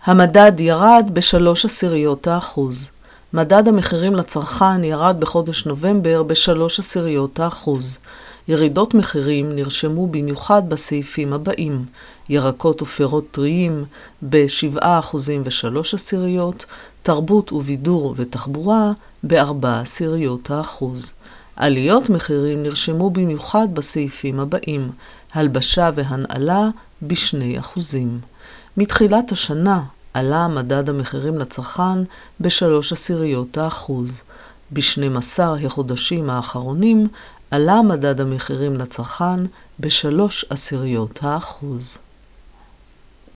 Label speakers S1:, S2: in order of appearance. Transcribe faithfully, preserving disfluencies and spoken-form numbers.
S1: המדד ירד בשלוש עשיריות האחוז. מדד המחירים לצרכן ירד בחודש נובמבר בשלוש עשיריות האחוז. ירידות מחירים נרשמו במיוחד בסעיפים הבאים: ירקות ופירות טריים ב-שבעה אחוזים ושלוש עשיריות, תרבות ובידור ותחבורה ב-ארבע עשיריות האחוז. עליות מחירים נרשמו במיוחד בסעיפים הבאים: הלבשה והנעלה בשני אחוזים. מתחילת השנה עלה מדד המחירים לצרכן בשלוש עשיריות האחוז. ב-שנים עשר החודשים האחרונים עלה מדד המחירים לצרכן בשלוש עשיריות האחוז.